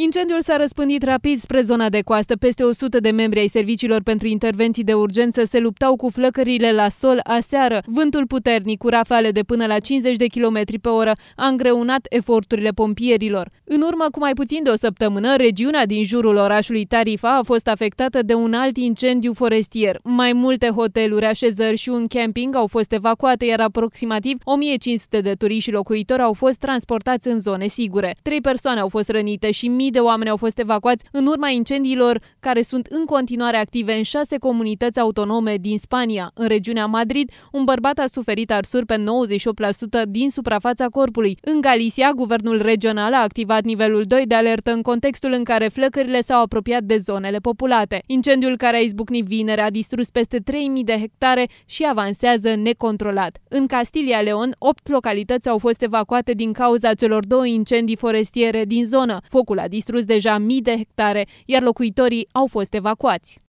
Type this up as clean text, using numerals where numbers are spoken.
Incendiul s-a răspândit rapid spre zona de coastă. Peste 100 de membri ai serviciilor pentru intervenții de urgență se luptau cu flăcările la sol aseară. Vântul puternic, cu rafale de până la 50 de km pe oră, a îngreunat eforturile pompierilor. În urmă cu mai puțin de o săptămână, regiunea din jurul orașului Tarifa a fost afectată de un alt incendiu forestier. Mai multe hoteluri, așezări și un camping au fost evacuate, iar aproximativ 1500 de turiști și locuitori au fost transportați în zone sigure. 3 persoane au fost rănite și mii de oameni au fost evacuați în urma incendiilor care sunt în continuare active în 6 comunități autonome din Spania. În regiunea Madrid, un bărbat a suferit arsuri pe 98% din suprafața corpului. În Galicia, guvernul regional a activat nivelul 2 de alertă în contextul în care flăcările s-au apropiat de zonele populate. Incendiul care a izbucnit vineri a distrus peste 3000 de hectare și avansează necontrolat. În Castilla León, 8 localități au fost evacuate din cauza celor 2 incendii forestiere din zonă. Focul a distrus deja mii de hectare, iar locuitorii au fost evacuați.